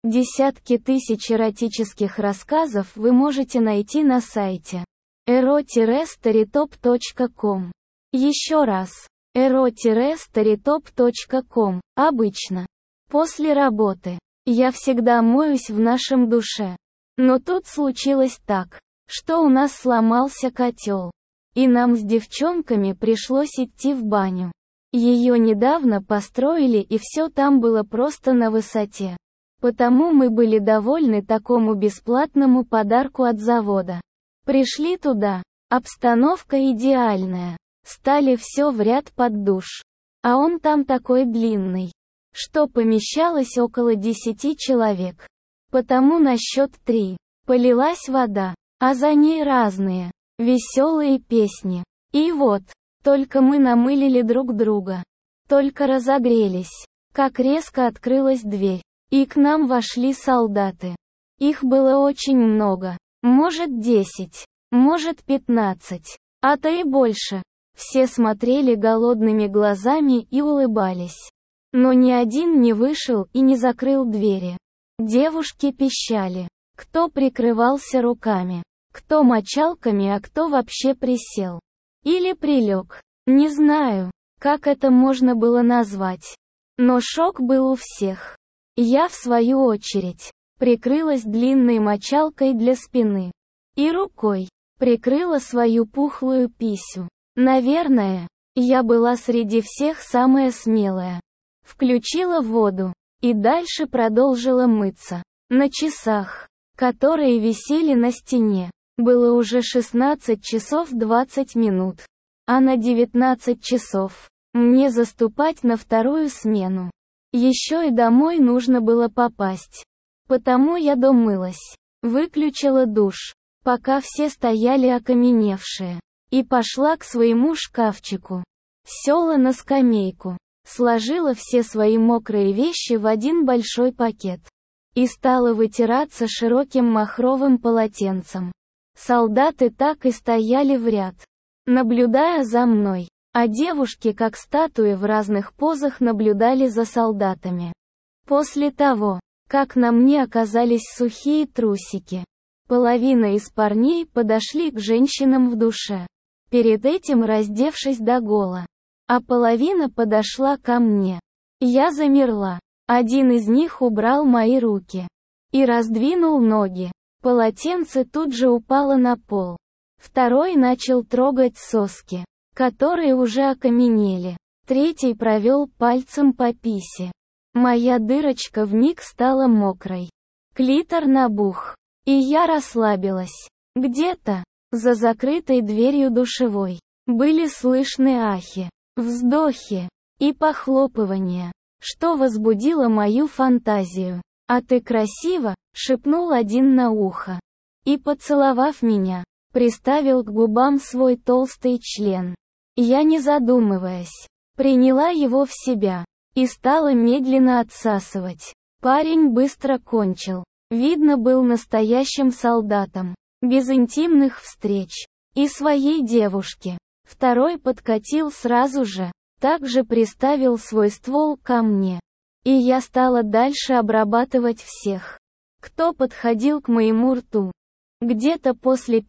Десятки тысяч эротических рассказов вы можете найти на сайте ero-storytop.com. Еще раз. ero-storytop.com. Обычно. После работы. Я всегда моюсь в нашем душе. Но тут случилось так, что у нас сломался котел. И нам с девчонками пришлось идти в баню. Ее недавно построили, и все там было просто на высоте. Потому мы были довольны такому бесплатному подарку от завода. Пришли туда. Обстановка идеальная. Стали все в ряд под душ. А он там такой длинный, что помещалось около 10 человек. Потому на счет 3 полилась вода, а за ней разные, веселые песни. И вот, только мы намылили друг друга. Только разогрелись, как резко открылась дверь. И к нам вошли солдаты. Их было очень много. Может 10, может 15, а то и больше. Все смотрели голодными глазами и улыбались. Но ни один не вышел и не закрыл двери. Девушки пищали. Кто прикрывался руками, кто мочалками, а кто вообще присел. Или прилег. Не знаю, как это можно было назвать. Но шок был у всех. Я, в свою очередь, прикрылась длинной мочалкой для спины. И рукой прикрыла свою пухлую писю. Наверное, я была среди всех самая смелая. Включила воду. И дальше продолжила мыться. На часах, которые висели на стене, было уже 16 часов 20 минут. А на 19 часов мне заступать на вторую смену. Еще и домой нужно было попасть. Потому я домылась, выключила душ, пока все стояли окаменевшие, и пошла к своему шкафчику. Села на скамейку, сложила все свои мокрые вещи в один большой пакет и стала вытираться широким махровым полотенцем. Солдаты так и стояли в ряд, наблюдая за мной. А девушки, как статуи в разных позах, наблюдали за солдатами. После того, как на мне оказались сухие трусики, половина из парней подошли к женщинам в душе, перед этим раздевшись догола, а половина подошла ко мне. Я замерла. Один из них убрал мои руки и раздвинул ноги. Полотенце тут же упало на пол. Второй начал трогать соски, которые уже окаменели. Третий провел пальцем по писе. Моя дырочка вмиг стала мокрой. Клитор набух. И я расслабилась. Где-то, за закрытой дверью душевой, были слышны ахи, вздохи и похлопывания, что возбудило мою фантазию. «А ты красива», — шепнул один на ухо. И, поцеловав меня, приставил к губам свой толстый член. Я, не задумываясь, приняла его в себя и стала медленно отсасывать. Парень быстро кончил. Видно, был настоящим солдатом, без интимных встреч, и своей девушке. Второй подкатил сразу же, также приставил свой ствол ко мне. И я стала дальше обрабатывать всех, кто подходил к моему рту. Где-то после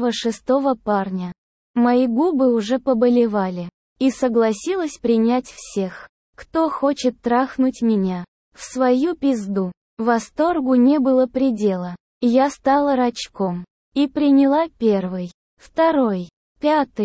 5-6 парня мои губы уже поболевали, и согласилась принять всех, кто хочет трахнуть меня в свою пизду. Восторгу не было предела. Я стала рачком и приняла 1, 2, 5,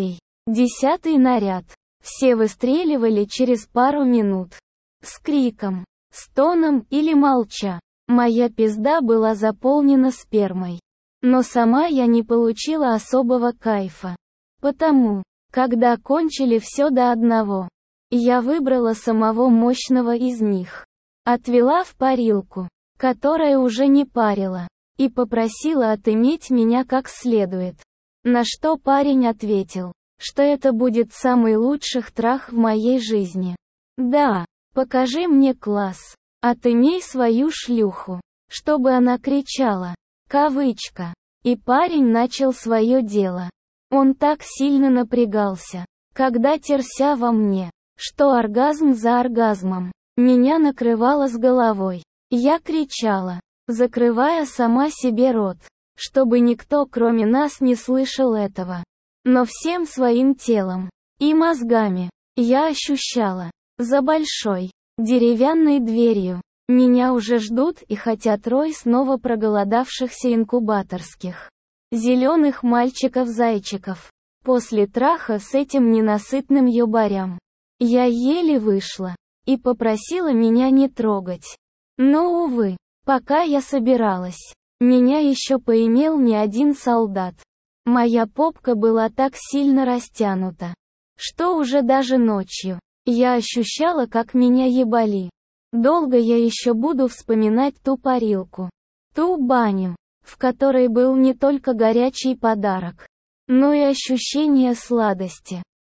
10 наряд. Все выстреливали через пару минут. С криком, стоном или молча. Моя пизда была заполнена спермой. Но сама я не получила особого кайфа. Потому, когда кончили все до одного, я выбрала самого мощного из них. Отвела в парилку, которая уже не парила, и попросила отыметь меня как следует. На что парень ответил, что это будет самый лучших трах в моей жизни. Да, покажи мне класс. Отымей свою шлюху, чтобы она кричала. Кавычка. И парень начал свое дело. Он так сильно напрягался, когда терся во мне, что оргазм за оргазмом меня накрывало с головой. Я кричала, закрывая сама себе рот, чтобы никто кроме нас не слышал этого. Но всем своим телом и мозгами я ощущала, за большой, деревянной дверью, меня уже ждут и хотят рой снова проголодавшихся инкубаторских зеленых мальчиков-зайчиков. После траха с этим ненасытным ёбарем, я еле вышла и попросила меня не трогать. Но, увы, пока я собиралась, меня еще поимел не один солдат. Моя попка была так сильно растянута, что уже даже ночью я ощущала, как меня ебали. Долго я еще буду вспоминать ту парилку, ту баню, в которой был не только горячий подарок, но и ощущение сладости.